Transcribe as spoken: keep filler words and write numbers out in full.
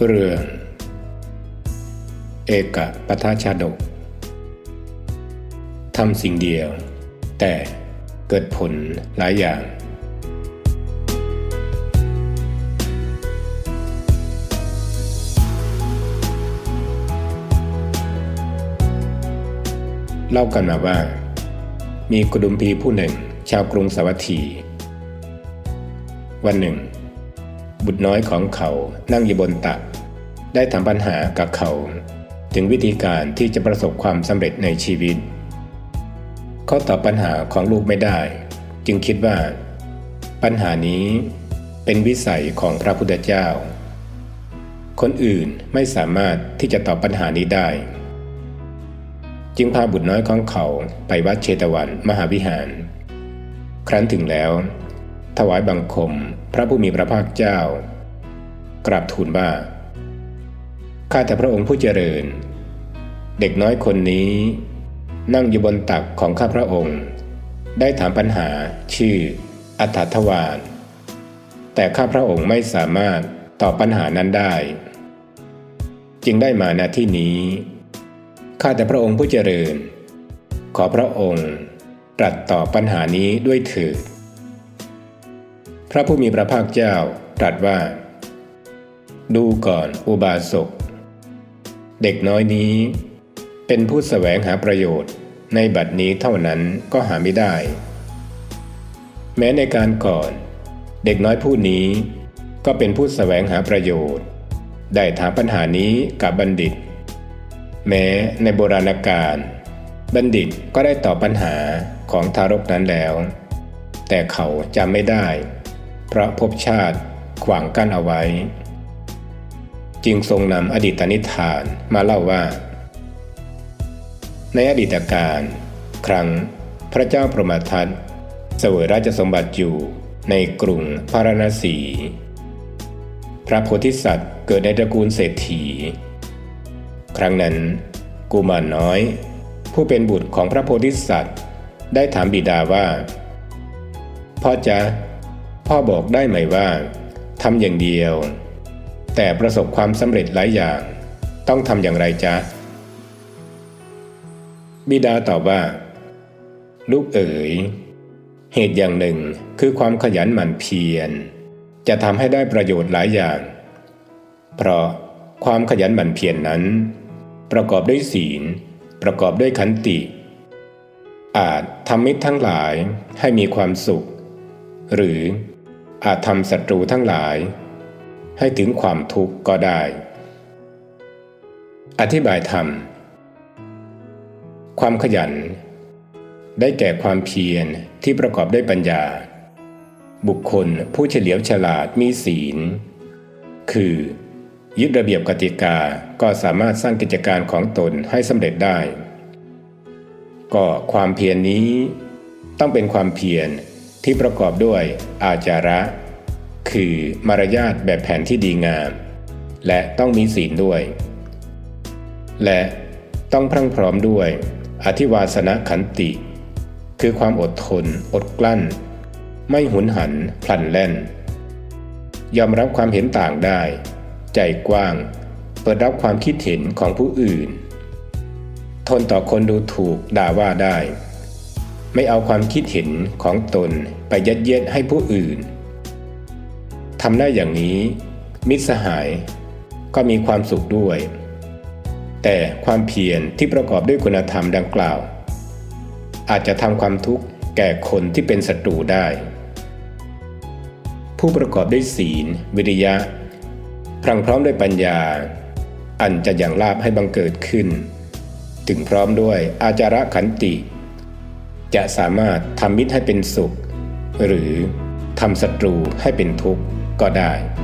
เรื่องเอกปัฏฐชาดกทำสิ่งเดียวแต่เกิดผลหลายอย่างเล่ากันมาว่ามีกุดุมพีผู้หนึ่งชาวกรุงสาวัตถีวันหนึ่งบุตรน้อยของเขานั่งอยู่บนตักได้ถามปัญหากับเขาถึงวิธีการที่จะประสบความสำเร็จในชีวิตเขาตอบปัญหาของลูกไม่ได้จึงคิดว่าปัญหานี้เป็นวิสัยของพระพุทธเจ้าคนอื่นไม่สามารถที่จะตอบปัญหานี้ได้จึงพาบุตรน้อยของเขาไปวัดเชตวันมหาวิหารครั้นถึงแล้วถวายบังคมพระผู้มีพระภาคเจ้ากราบทูลว่าข้าแต่พระองค์ผู้เจริญเด็กน้อยคนนี้นั่งอยู่บนตักของข้าพระองค์ได้ถามปัญหาชื่ออัฏฐทวารแต่ข้าพระองค์ไม่สามารถตอบปัญหานั้นได้จึงได้มาณที่นี้ข้าแต่พระองค์ผู้เจริญขอพระองค์ตรัสตอบปัญหานี้ด้วยเถิดพระผู้มีพระภาคเจ้าตรัสว่าดูก่อนอุบาสกเด็กน้อยนี้เป็นผู้แสวงหาประโยชน์ในบัดนี้เท่านั้นก็หาไม่ได้แม้ในการก่อนเด็กน้อยผู้นี้ก็เป็นผู้แสวงหาประโยชน์ได้ถามปัญหานี้กับบัณฑิตแม้ในโบราณกาลบัณฑิตก็ได้ตอบปัญหาของทารกนั้นแล้วแต่เขาจำไม่ได้เพราะภพชาติขวางกั้นเอาไว้จึงทรงนำอดีตนิทานมาเล่าว่าในอดีตกาลครั้งพระเจ้าพรหมทัตเสวยราชสมบัติอยู่ในกรุงพาราณสีพระโพธิสัตว์เกิดในตระกูลเศรษฐีครั้งนั้นกุมารน้อยผู้เป็นบุตรของพระโพธิสัตว์ได้ถามบิดาว่าพ่อจ๊ะพ่อบอกได้ไหมว่าทำอย่างเดียวแต่ประสบความสำเร็จหลายอย่างต้องทำอย่างไรจ๊ะบิดาตอบว่าลูกเอ๋ยเหตุอย่างหนึ่งคือความขยันหมั่นเพียรจะทำให้ได้ประโยชน์หลายอย่างเพราะความขยันหมั่นเพียร น, นั้นประกอบด้วยศีลประกอบด้วยขันติอาจทำมิตรทั้งหลายให้มีความสุขหรืออาจทำศัตรูทั้งหลายให้ถึงความทุกข์ก็ได้อธิบายธรรมความขยันได้แก่ความเพียรที่ประกอบด้วยปัญญาบุคคลผู้เฉลียวฉลาดมีศีลคือยึดระเบียบกติกาก็สามารถสร้างกิจการของตนให้สำเร็จได้ก็ความเพียร นี้ต้องเป็นความเพียรที่ประกอบด้วยอาจาระคือมารยาทแบบแผนที่ดีงามและต้องมีศีลด้วยและต้องพรั่งพร้อมด้วยอธิวาสนขันติคือความอดทนอดกลั้นไม่หุนหันพลันแล่นยอมรับความเห็นต่างได้ใจกว้างเปิดรับความคิดเห็นของผู้อื่นทนต่อคนดูถูกด่าว่าได้ไม่เอาความคิดเห็นของตนไปยัดเยียดให้ผู้อื่นทำได้อย่างนี้มิตรสหายก็มีความสุขด้วยแต่ความเพียรที่ประกอบด้วยคุณธรรมดังกล่าวอาจจะทำความทุกข์แก่คนที่เป็นศัตรูได้ผู้ประกอบด้วยศีลวิริยะพรั่งพร้อมด้วยปัญญาอันจะยังลาภให้บังเกิดขึ้นถึงพร้อมด้วยอาจาระขันติจะสามารถทำมิตรให้เป็นสุขหรือทำศัตรูให้เป็นทุกข์ก็ได้